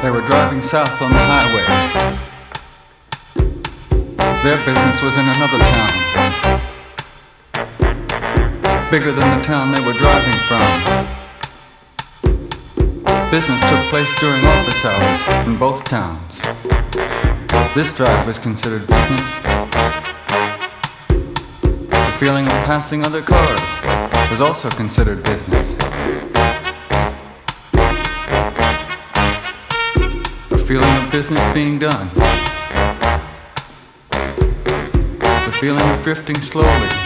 They were driving south on the highway. Their business was in another town, bigger than the town they were driving from. Business took place during office hours in both towns. This drive was considered business. The feeling of passing other cars was also considered business. The feeling of business being done. The feeling of drifting slowly